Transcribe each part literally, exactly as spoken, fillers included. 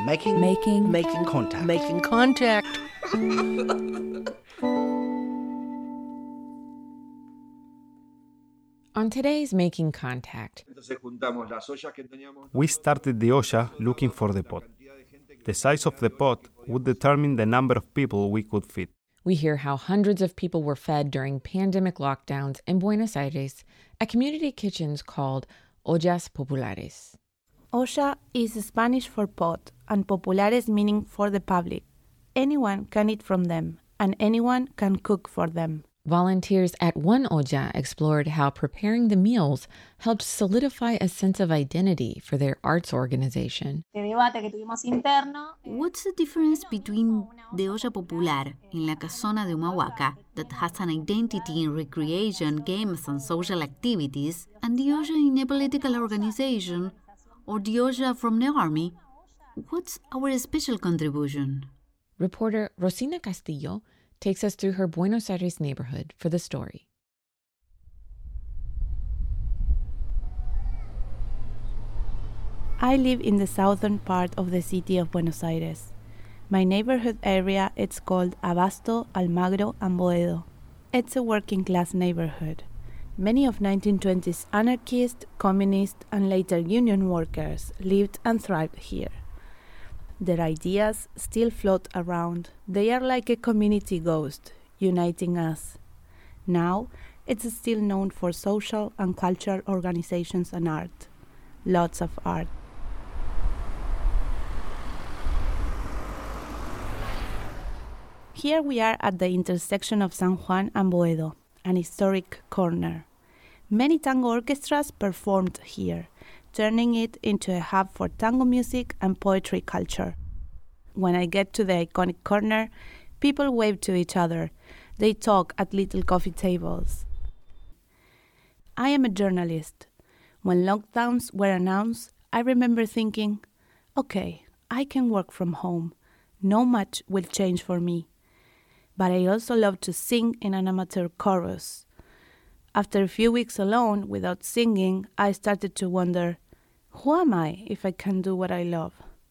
Making, Making. making contact. Making contact. On today's Making Contact, We started the olla looking for the pot. The size of the pot would determine the number of people we could feed. we hear how hundreds of people were fed during pandemic lockdowns in Buenos Aires at community kitchens called ollas populares. Olla is Spanish for pot, and populares meaning for the public. Anyone can eat from them, and anyone can cook for them. Volunteers at one olla explored how preparing the meals helped solidify a sense of identity for their arts organization. What's the difference between the olla popular in La Casona de Humahuaca, that has an identity in recreation, games, and social activities, and the olla in a political organization, or the olla from the army? What's our special contribution? Reporter Rosina Castillo takes us through her Buenos Aires neighborhood for the story. I live in the southern part of the city of Buenos Aires. My neighborhood area is called Abasto, Almagro, and Boedo. It's a working-class neighborhood. Many of nineteen twenties anarchists, communists, and later union workers lived and thrived here. Their ideas still float around. They are like a community ghost, uniting us. Now, it's still known for social and cultural organizations and art. Lots of art. Here we are at the intersection of San Juan and Boedo, an historic corner. Many tango orchestras performed here, turning it into a hub for tango music and poetry culture. When I get to the iconic corner, people wave to each other. They talk at little coffee tables. I am a journalist. When lockdowns were announced, I remember thinking, okay, I can work from home. No much will change for me. But I also love to sing in an amateur chorus. After a few weeks alone without singing, I started to wonder, who am I if I can do what I love?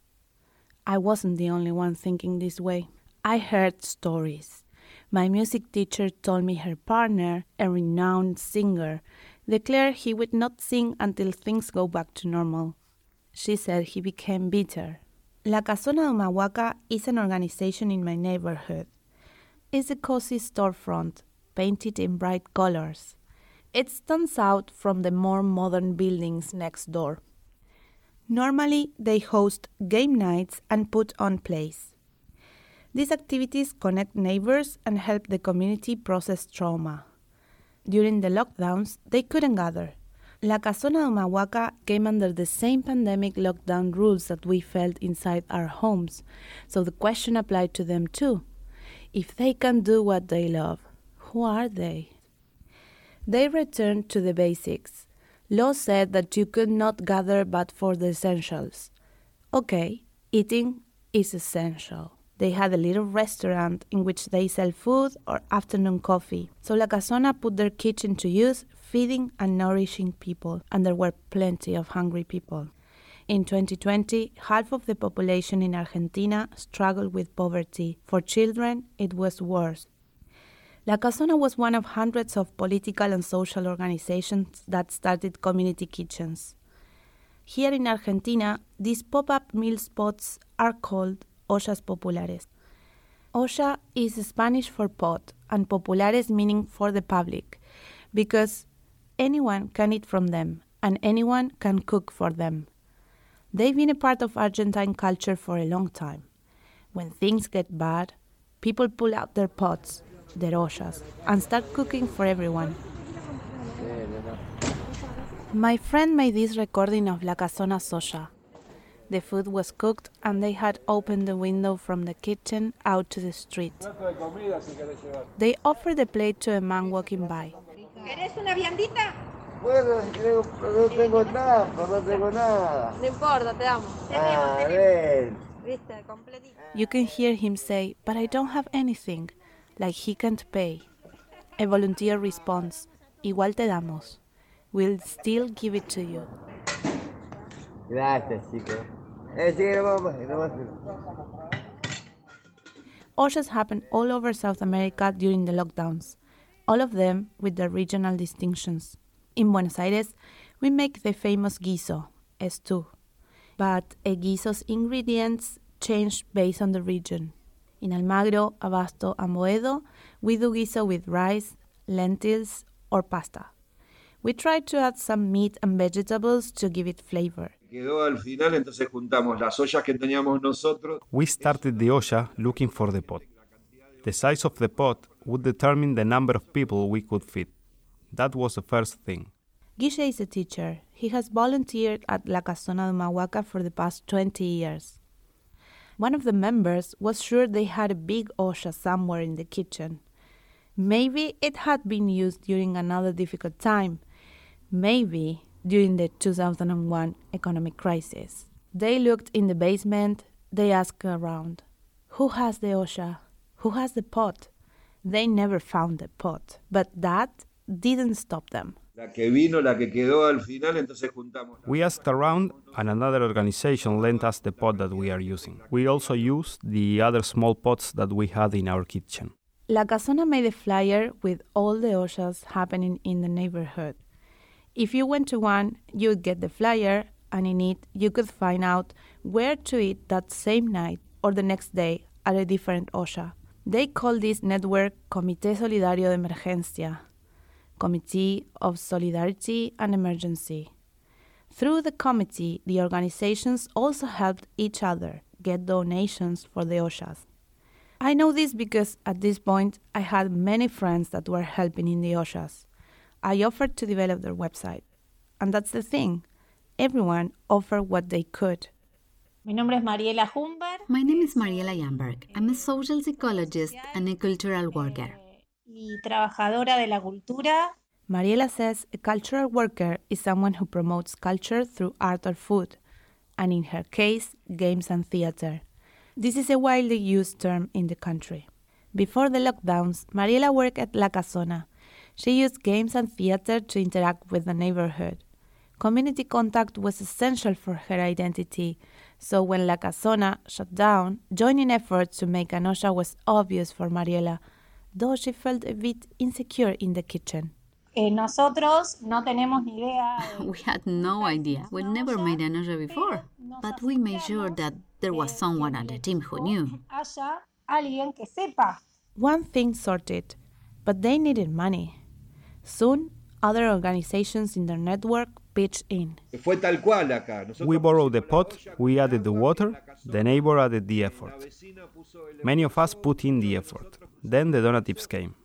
I wasn't the only one thinking this way. I heard stories. My music teacher told me her partner, a renowned singer, declared he would not sing until things go back to normal. She said he became bitter. La Casona de Humahuaca is an organization in my neighborhood. It's a cozy storefront, painted in bright colors. It stands out from the more modern buildings next door. Normally, they host game nights and put on plays. These activities connect neighbors and help the community process trauma. During the lockdowns, they couldn't gather. La Casona de Humahuaca came under the same pandemic lockdown rules that we felt inside our homes, so the question applied to them too. If they can do what they love, who are they? They returned to the basics. Law said that you could not gather but for the essentials. Okay, eating is essential. They had a little restaurant in which they sell food or afternoon coffee. So La Casona put their kitchen to use, feeding and nourishing people, and there were plenty of hungry people. In twenty twenty, half of the population in Argentina struggled with poverty. For children, it was worse. La Casona was one of hundreds of political and social organizations that started community kitchens. Here in Argentina, these pop-up meal spots are called ollas populares. Olla is Spanish for pot, and populares meaning for the public, because anyone can eat from them, and anyone can cook for them. They've been a part of Argentine culture for a long time. When things get bad, people pull out their pots, their ollas, and start cooking for everyone. My friend made this recording of La Casona's olla. The food was cooked and they had opened the window from the kitchen out to the street. They offered the plate to a man walking by. ¿Querés una viandita? Bueno, no tengo nada, no tengo nada. No importa, te damos. A ver. ¿Viste? Completito. You can hear him say, but I don't have anything, like he can't pay. A volunteer responds, igual te damos. We'll still give it to you. Gracias, chicos. Eh, sí, no más, no más. Oshas happened all over South America during the lockdowns, all of them with their regional distinctions. In Buenos Aires, we make the famous guiso, stew, but a guiso's ingredients change based on the region. In Almagro, Abasto, and Boedo, we do guiso with rice, lentils, or pasta. We try to add some meat and vegetables to give it flavor. Quedó al final, entonces juntamos las ollas que teníamos nosotros. We started the olla looking for the pot. The size of the pot would determine the number of people we could feed. That was the first thing. Guille is a teacher. He has volunteered at La Casona de Humahuaca for the past twenty years. One of the members was sure they had a big olla somewhere in the kitchen. Maybe it had been used during another difficult time. Maybe during the two thousand one economic crisis. They looked in the basement. They asked around, who has the olla? Who has the pot? They never found the pot, but that didn't stop them. La que vino, la que quedó al final, entonces juntamos. We asked around, and another organization lent us the pot that we are using. We also used the other small pots that we had in our kitchen. La Casona made a flyer with all the ollas happening in the neighborhood. If you went to one, you would get the flyer, and in it you could find out where to eat that same night or the next day at a different olla. They call this network Comité Solidario de Emergencia, Committee of Solidarity and Emergency. Through the committee, the organizations also helped each other get donations for the ollas. I know this because at this point I had many friends that were helping in the ollas. I offered to develop their website. And that's the thing. Everyone offered what they could. Mi nombre es Mariela Humber. My name is Mariela Jamberg. I'm a social psychologist and a cultural worker. Y trabajadora de la cultura. Mariela says a cultural worker is someone who promotes culture through art or food, and in her case, games and theater. This is a widely used term in the country. Before the lockdowns, Mariela worked at La Casona. She used games and theater to interact with the neighborhood. Community contact was essential for her identity, so when La Casona shut down, joining efforts to make an olla was obvious for Mariela, though she felt a bit insecure in the kitchen. Eh, nosotros no tenemos ni idea. We had no idea. We never made an olla before, but we made sure that there was someone on the team who knew. Haya alguien que sepa. One thing sorted, but they needed money. Soon, other organizations in their network pitched in. Fue tal cual acá. Nosotros We borrowed the pot, we added the water, the neighbor added the effort. Many of us put in the effort. Then the donatives came.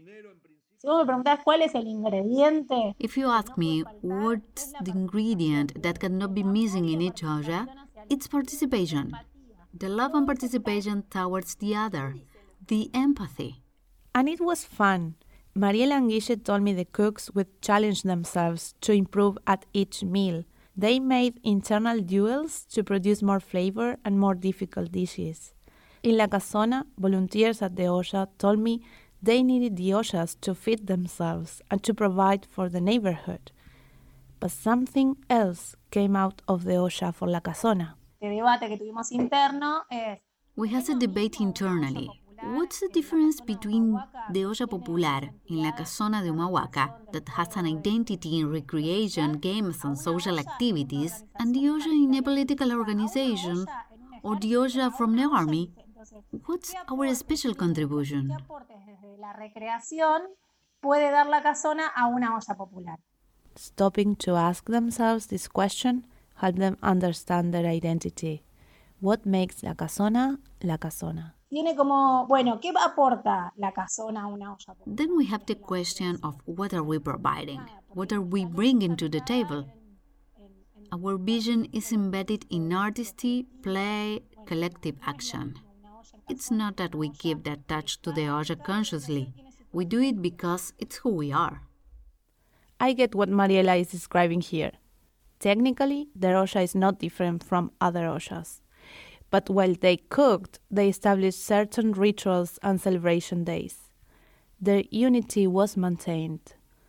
Si vos me preguntás cuál es el ingrediente, If you ask me what's the ingredient that cannot be missing in each olla, it's participation. The love and participation towards the other, the empathy. And it was fun. Mariela and Guille told me the cooks would challenge themselves to improve at each meal. They made internal duels to produce more flavor and more difficult dishes. In La Casona, volunteers at the olla told me they needed the ollas to feed themselves and to provide for the neighborhood. But something else came out of the olla for La Casona. el debate que tuvimos interno es... We had a debate internally. What's the difference between the olla popular in La Casona de Humahuaca, that has an identity in recreation, games and social activities, and the olla in a political organization, or the olla from the army? What's our special contribution? ¿Qué aportes desde la recreación puede dar La Casona a una olla popular? Stopping to ask themselves this question helped them understand their identity. What makes La Casona La Casona? Tiene como, bueno, ¿qué aporta La Casona a una olla popular? Then we have the question of what are we providing? What are we bringing to the table? Our vision is embedded in artistry, play, collective action. It's not that we give that touch to the olla consciously. We do it because it's who we are. I get what Mariela is describing here. Technically, their olla is not different from other ollas. But while they cooked, they established certain rituals and celebration days. Their unity was maintained.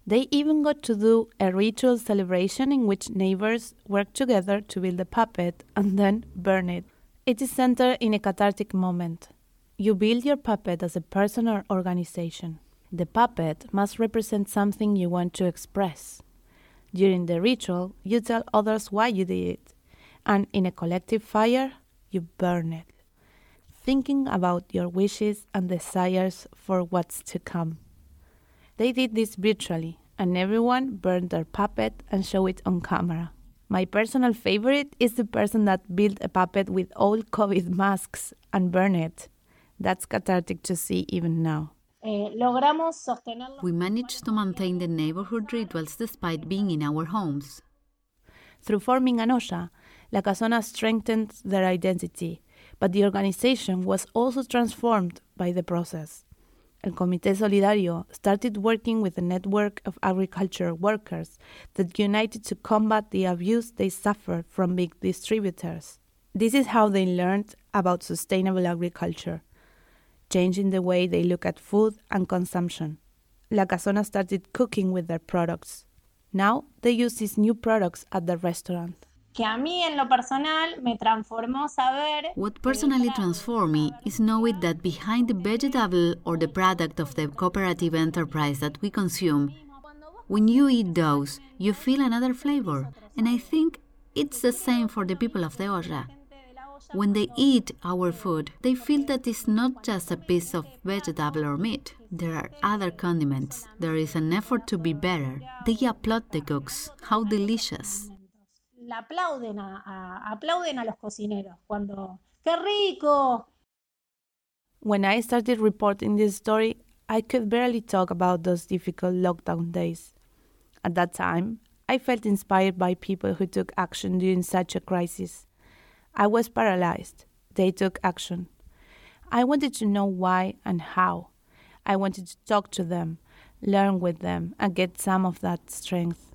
They even got to do a ritual celebration in which neighbors work together to build a puppet and then burn it. It is centered in a cathartic moment. You build your puppet as a person or organization. The puppet must represent something you want to express. During the ritual, you tell others why you did it, and in a collective fire, you burn it, thinking about your wishes and desires for what's to come. They did this virtually, and everyone burned their puppet and showed it on camera. My personal favorite is the person that built a puppet with all COVID masks and burned it. That's cathartic to see even now. Eh, logramos sostenerlo. We managed to maintain the neighborhood rituals despite being in our homes. Through forming an OSHA, La Casona strengthened their identity, but the organization was also transformed by the process. El Comité Solidario started working with a network of agriculture workers that united to combat the abuse they suffered from big distributors. This is how they learned about sustainable agriculture, changing the way they look at food and consumption. La Casona started cooking with their products. Now they use these new products at the restaurant. Que a mí en lo personal me transformó saber. What personally transformed me is knowing that behind the vegetable or the product of the cooperative enterprise that we consume, when you eat those, you feel another flavor. And I think it's the same for the people of the olla. When they eat our food, they feel that it's not just a piece of vegetable or meat. There are other condiments. There is an effort to be better. They applaud the cooks. How delicious. La aplauden a, a, aplauden a los cocineros cuando ¡qué rico! When I started reporting this story, I could barely talk about those difficult lockdown days. At that time, I felt inspired by people who took action during such a crisis. I was paralyzed. They took action. I wanted to know why and how. I wanted to talk to them, learn with them, and get some of that strength.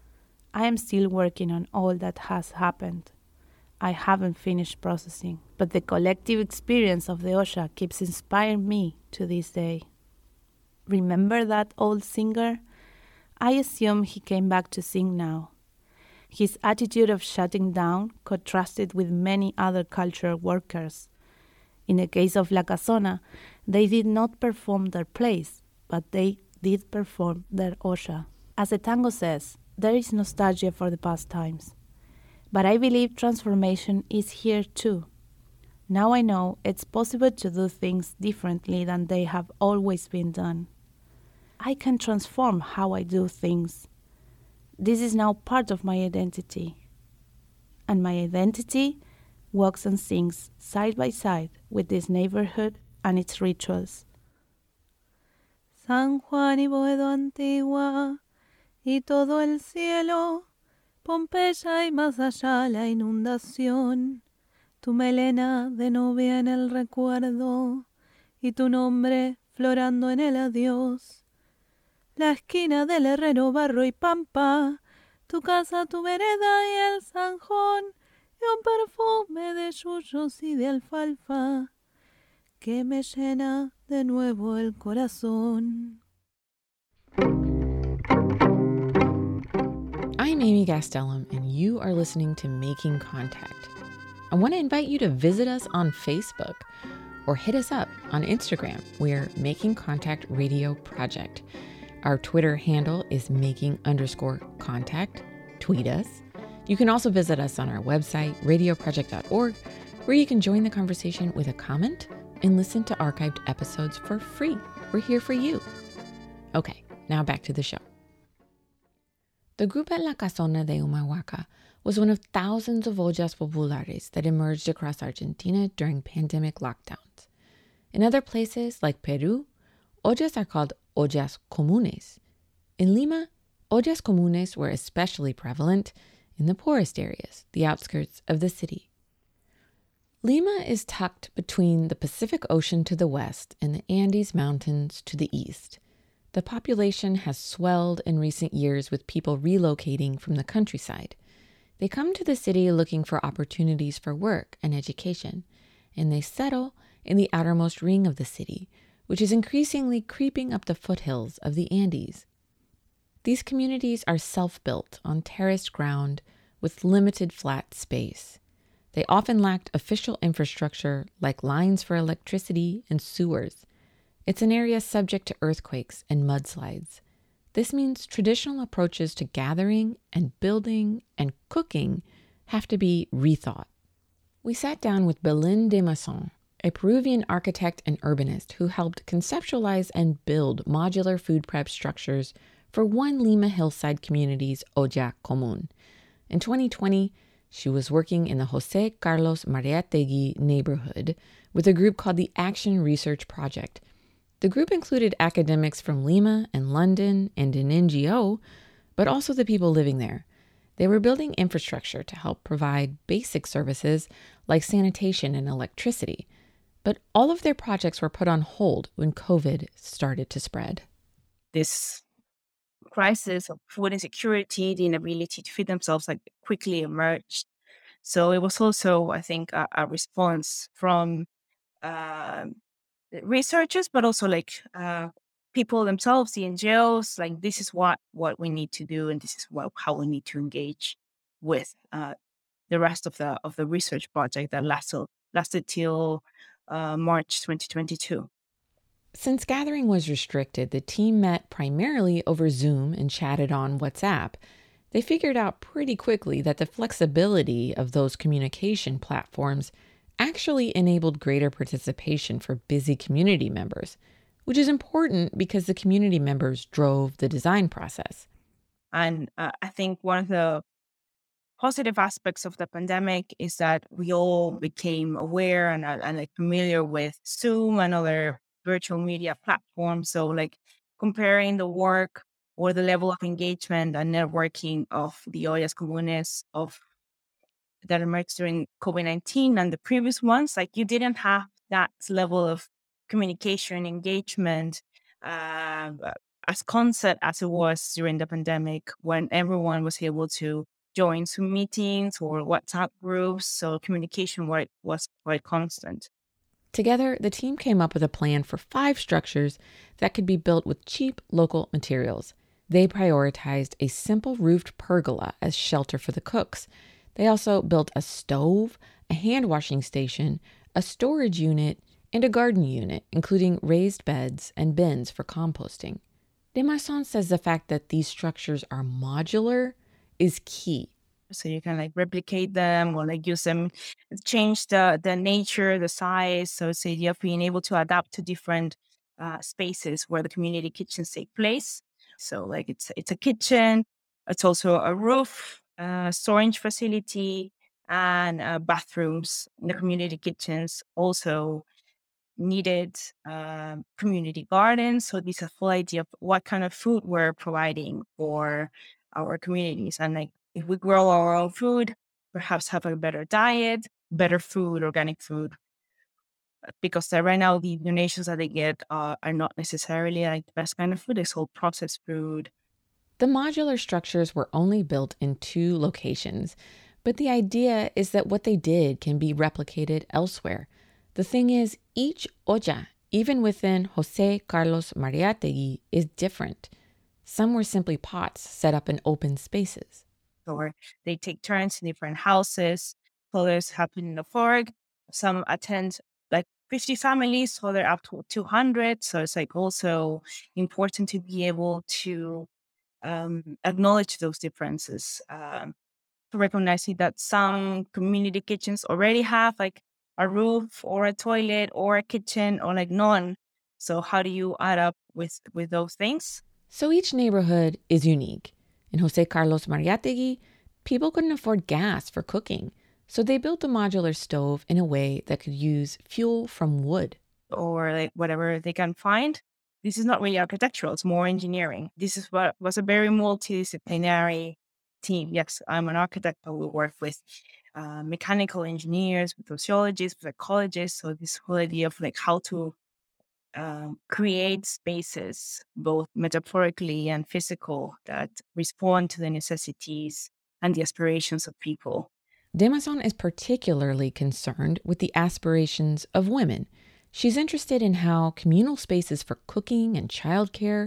I am still working on all that has happened. I haven't finished processing, but the collective experience of the OSHA keeps inspiring me to this day. Remember that old singer? I assume he came back to sing now. His attitude of shutting down contrasted with many other cultural workers. In the case of La Casona, they did not perform their plays, but they did perform their OSHA. As the tango says, there is nostalgia for the past times. But I believe transformation is here too. Now I know it's possible to do things differently than they have always been done. I can transform how I do things. This is now part of my identity. And my identity walks and sings side by side with this neighborhood and its rituals. San Juan y Boedo Antigua y todo el cielo, Pompeya y más allá la inundación, tu melena de novia en el recuerdo y tu nombre florando en el adiós. La esquina del herrero, barro y pampa, tu casa, tu vereda y el zanjón, y un perfume de yuyos y de alfalfa que me llena de nuevo el corazón. I'm Amy Gastelum, and you are listening to Making Contact. I want to invite you to visit us on Facebook or hit us up on Instagram. We're Making Contact Radio Project. Our Twitter handle is making underscore contact. Tweet us. You can also visit us on our website, radio project dot org, where you can join the conversation with a comment and listen to archived episodes for free. We're here for you. Okay, now back to the show. The Grupo La Casona de Humahuaca was one of thousands of ollas populares that emerged across Argentina during pandemic lockdowns. In other places, like Peru, ollas are called ollas comunes. In Lima, ollas comunes were especially prevalent in the poorest areas, the outskirts of the city. Lima is tucked between the Pacific Ocean to the west and the Andes Mountains to the east. The population has swelled in recent years with people relocating from the countryside. They come to the city looking for opportunities for work and education, and they settle in the outermost ring of the city, which is increasingly creeping up the foothills of the Andes. These communities are self-built on terraced ground with limited flat space. They often lacked official infrastructure like lines for electricity and sewers. It's an area subject to earthquakes and mudslides. This means traditional approaches to gathering and building and cooking have to be rethought. We sat down with Belén de Masson, a Peruvian architect and urbanist who helped conceptualize and build modular food prep structures for one Lima hillside community's olla común. In twenty twenty, she was working in the José Carlos Mariátegui neighborhood with a group called the Action Research Project. The group included academics from Lima and London and an N G O, but also the people living there. They were building infrastructure to help provide basic services like sanitation and electricity. But all of their projects were put on hold when COVID started to spread. This crisis of food insecurity, the inability to feed themselves, like quickly emerged. So it was also, I think, a, a response from uh, researchers, but also like uh, people themselves, the N G Os, like this is what, what we need to do, and this is what, how we need to engage with uh, the rest of the of the research project that lasted lasted till uh, March twenty twenty-two. Since gathering was restricted, the team met primarily over Zoom and chatted on WhatsApp. They figured out pretty quickly that the flexibility of those communication platforms actually enabled greater participation for busy community members, which is important because the community members drove the design process. And uh, I think one of the positive aspects of the pandemic is that we all became aware and, uh, and like familiar with Zoom and other virtual media platforms. So like comparing the work or the level of engagement and networking of the ollas comunes of that emerged during COVID nineteen and the previous ones, like you didn't have that level of communication, engagement uh, as constant as it was during the pandemic when everyone was able to join Zoom meetings or WhatsApp groups. So communication was, was quite constant. Together, the team came up with a plan for five structures that could be built with cheap local materials. They prioritized a simple roofed pergola as shelter for the cooks. They also built a stove, a hand washing station, a storage unit, and a garden unit, including raised beds and bins for composting. De Masson says the fact that these structures are modular is key. So you can like replicate them or like use them, change the, the nature, the size. So it's the idea of being able to adapt to different uh, spaces where the community kitchens take place. So like it's it's a kitchen, it's also a roof, uh, storage facility, and uh, bathrooms. The community kitchens also needed uh, community gardens. So this is a full idea of what kind of food we're providing for our communities. And like if we grow our own food, perhaps have a better diet, better food, organic food. Because right now the donations that they get uh, are not necessarily like the best kind of food. It's all processed food. The modular structures were only built in two locations, but the idea is that what they did can be replicated elsewhere. The thing is, each olla, even within José Carlos Mariátegui, is different. Some were simply pots set up in open spaces. Or they take turns in different houses. Others happen in the fork. Some attend like fifty families, so they're up to two hundred. So it's like also important to be able to um, acknowledge those differences. Um, recognizing that some community kitchens already have like a roof or a toilet or a kitchen or like none. So how do you add up with, with those things? So each neighborhood is unique. In José Carlos Mariátegui, people couldn't afford gas for cooking, so they built a modular stove in a way that could use fuel from wood. Or like whatever they can find. This is not really architectural, it's more engineering. This is what was a very multidisciplinary team. Yes, I'm an architect, but we work with uh, mechanical engineers, with sociologists, with ecologists. So this whole idea of like how to Um, create spaces, both metaphorically and physical, that respond to the necessities and the aspirations of people. De Masson is particularly concerned with the aspirations of women. She's interested in how communal spaces for cooking and childcare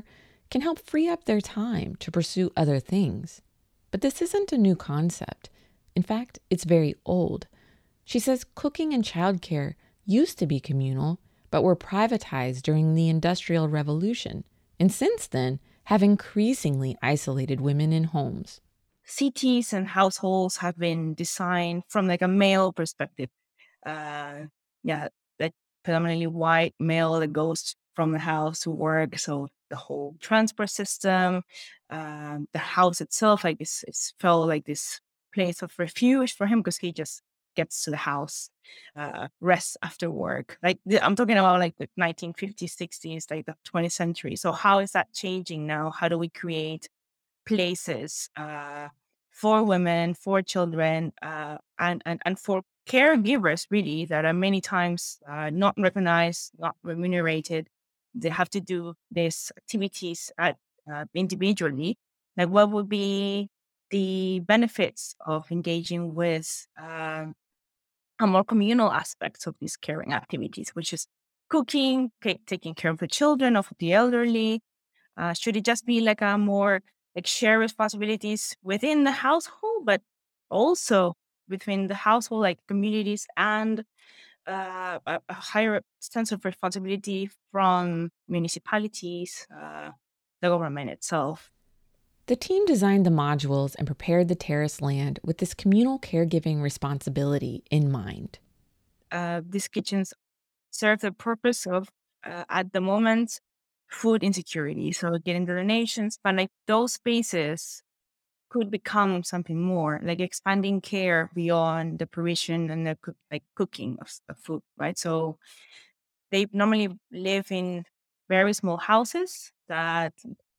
can help free up their time to pursue other things. But this isn't a new concept. In fact, it's very old. She says cooking and childcare used to be communal, but were privatized during the Industrial Revolution, and since then have increasingly isolated women in homes. Cities and households have been designed from like a male perspective. Uh, yeah, like predominantly white male that goes from the house to work. So the whole transport system, um, the house itself, like it's, it's felt like this place of refuge for him because he just gets to the house, uh, rests after work. Like the, I'm talking about like the nineteen fifties, sixties, like the twentieth century. So how is that changing now? How do we create places uh, for women, for children, uh, and, and, and for caregivers, really, that are many times uh, not recognized, not remunerated? They have to do these activities at, uh, individually. Like, what would be the benefits of engaging with um, a more communal aspects of these caring activities, which is cooking, ca- taking care of the children, of the elderly? Uh, should it just be like a more like share responsibilities within the household, but also within the household, like communities, and uh, a, a higher sense of responsibility from municipalities, uh, the government itself? The team designed the modules and prepared the terrace land with this communal caregiving responsibility in mind. Uh, these kitchens serve the purpose of, uh, at the moment, food insecurity. So getting the donations, but like those spaces could become something more, like expanding care beyond the provision and the cook, like cooking of, of food, right? So they normally live in very small houses that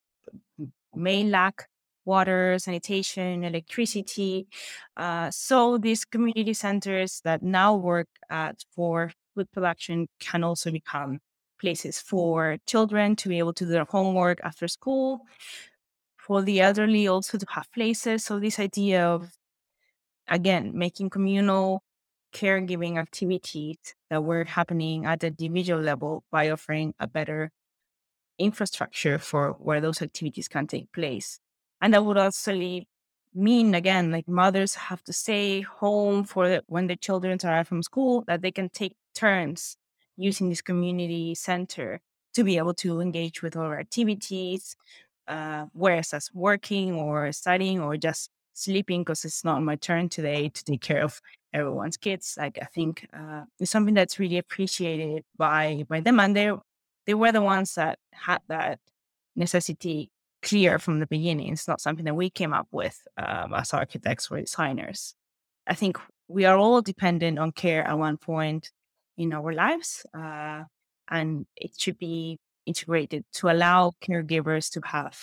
may lack water, sanitation, electricity. Uh, so these community centers that now work at for food production can also become places for children to be able to do their homework after school, for the elderly also to have places. So this idea of, again, making communal caregiving activities that were happening at the individual level by offering a better infrastructure for where those activities can take place. And that would also mean, again, like mothers have to stay home for the, when the children arrive from school, that they can take turns using this community center to be able to engage with our activities, uh, whereas that's working or studying or just sleeping because it's not my turn today to take care of everyone's kids. Like, I think uh, it's something that's really appreciated by by them, and they they were the ones that had that necessity clear from the beginning. It's not something that we came up with um, as architects or designers. I think we are all dependent on care at one point in our lives, uh, and it should be integrated to allow caregivers to have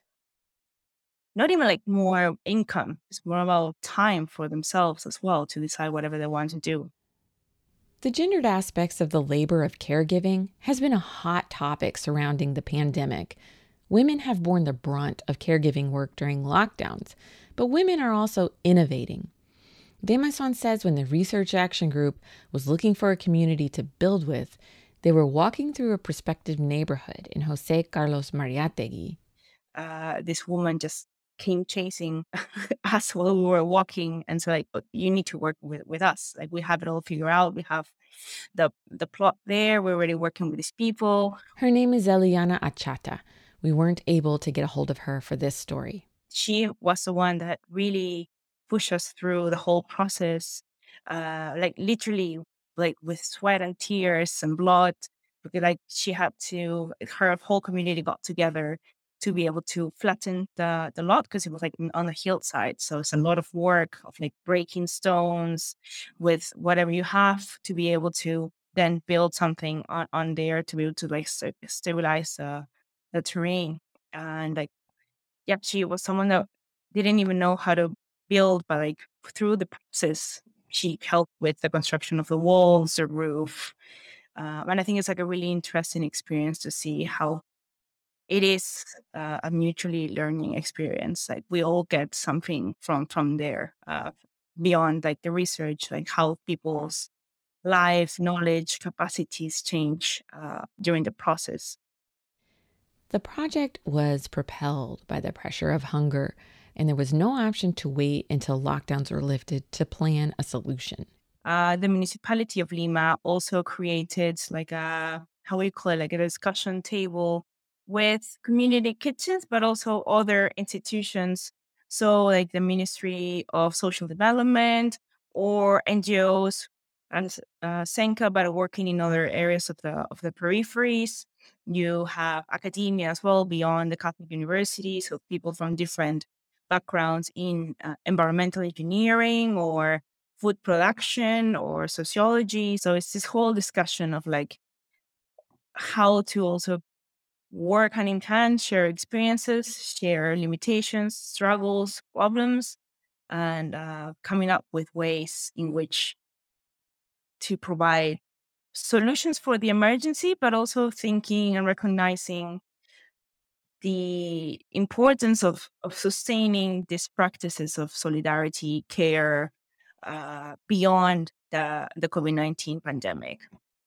not even like more income. It's more about time for themselves as well to decide whatever they want to do. The gendered aspects of the labor of caregiving has been a hot topic surrounding the pandemic. Women have borne the brunt of caregiving work during lockdowns, but women are also innovating. Demason says when the Research Action Group was looking for a community to build with, they were walking through a prospective neighborhood in Jose Carlos Mariátegui. Uh, this woman just came chasing us while we were walking, and so like, you need to work with, with us. Like, we have it all figured out. We have the the plot there. We're already working with these people. Her name is Eliana Achata. We weren't able to get a hold of her for this story. She was the one that really pushed us through the whole process, uh, like literally, like with sweat and tears and blood. Because like she had to, her whole community got together to be able to flatten the, the lot because it was like on the hillside. So it's a lot of work of like breaking stones with whatever you have to be able to then build something on, on there to be able to like st- stabilize uh, the terrain. And like, yeah, she was someone that didn't even know how to build, but like through the process, she helped with the construction of the walls, the roof. Uh, and I think it's like a really interesting experience to see how it is uh, a mutually learning experience. Like, we all get something from from there uh, beyond like the research, like how people's lives, knowledge, capacities change uh, during the process. The project was propelled by the pressure of hunger, and there was no option to wait until lockdowns were lifted to plan a solution. Uh, the municipality of Lima also created like a, how we call it, like a discussion table with community kitchens, but also other institutions. So like the Ministry of Social Development or N G Os and uh, Senka, but working in other areas of the of the peripheries. You have academia as well beyond the Catholic University, so people from different backgrounds in uh, environmental engineering or food production or sociology. So it's this whole discussion of like how to also work hand in hand, share experiences, share limitations, struggles, problems, and uh, coming up with ways in which to provide solutions for the emergency, but also thinking and recognizing the importance of, of sustaining these practices of solidarity, care, uh, beyond the, the COVID nineteen pandemic.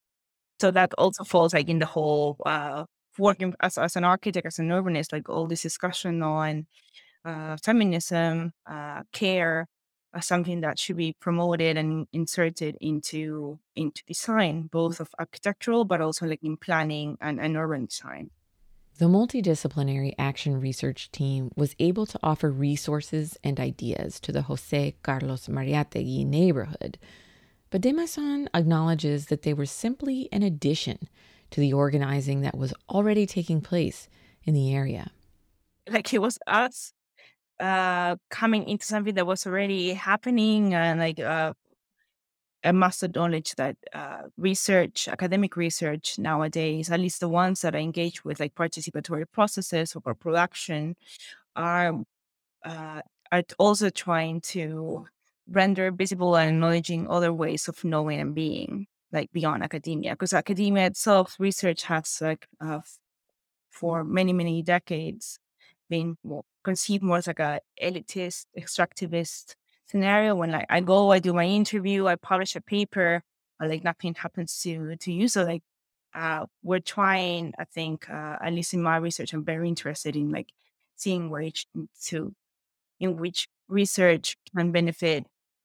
So that also falls like in the whole uh, working as, as an architect, as an urbanist, like all this discussion on uh, feminism, uh, care, as something that should be promoted and inserted into into design, both of architectural, but also like in planning and, and urban design. The multidisciplinary action research team was able to offer resources and ideas to the Jose Carlos Mariátegui neighborhood, but De Maison acknowledges that they were simply an addition to the organizing that was already taking place in the area. Like it was us uh, coming into something that was already happening, and like uh, I must acknowledge that uh, research, academic research nowadays, at least the ones that are engaged with like participatory processes or production, are uh, are also trying to render visible and acknowledging other ways of knowing and being, like beyond academia. Because academia itself, research has like uh, for many, many decades been more, conceived more as like a elitist, extractivist scenario. When like I go, I do my interview, I publish a paper, or like nothing happens to to you. So like uh, we're trying, I think, uh, at least in my research, I'm very interested in like seeing ways to in which research can benefit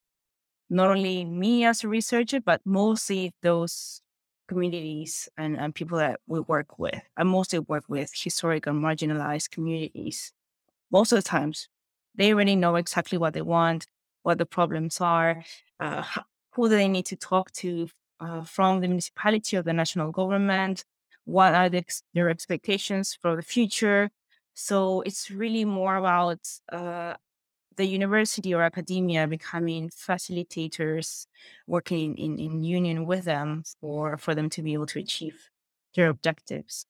not only me as a researcher, but mostly those communities and, and people that we work with. I mostly work with historic and marginalized communities. Most of the times, they already know exactly what they want, what the problems are, uh, who do they need to talk to uh, from the municipality or the national government, what are the, their expectations for the future. So it's really more about uh, the university or academia becoming facilitators, working in, in union with them for, for them to be able to achieve their objectives.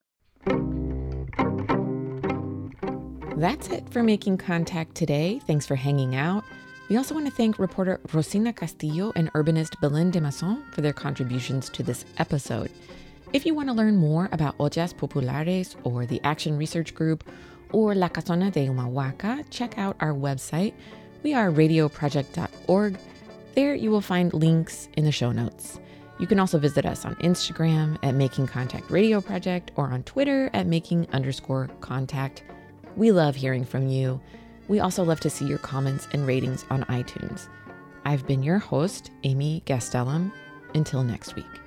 That's it for Making Contact today. Thanks for hanging out. We also want to thank reporter Rosina Castillo and urbanist Belén De Maison for their contributions to this episode. If you want to learn more about Ollas Populares or the Action Research Group or La Casona de Humahuaca, check out our website. We are radio project dot org. There you will find links in the show notes. You can also visit us on Instagram at Making Contact Radio Project or on Twitter at Making underscore contact. We love hearing from you. We also love to see your comments and ratings on iTunes. I've been your host, Amy Gastelum. Until next week.